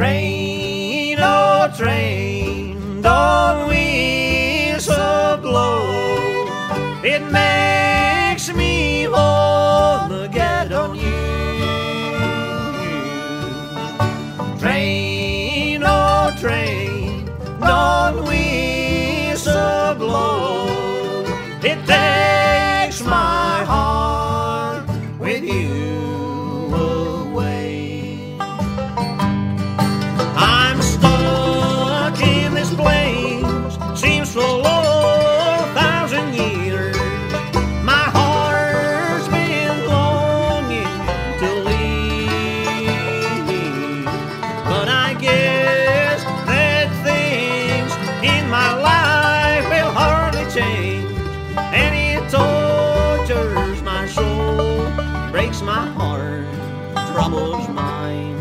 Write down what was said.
Train, oh train, don't whistle blow. It makes me wanna get on you. Train, oh train, don't whistle blow. It takes my heart with you away. I'm stuck in this place, seems so long, 1,000 years. My heart's been longing to leave, but I guess that things in my life will hardly change, and it tortures my soul, breaks my heart, troubles mine.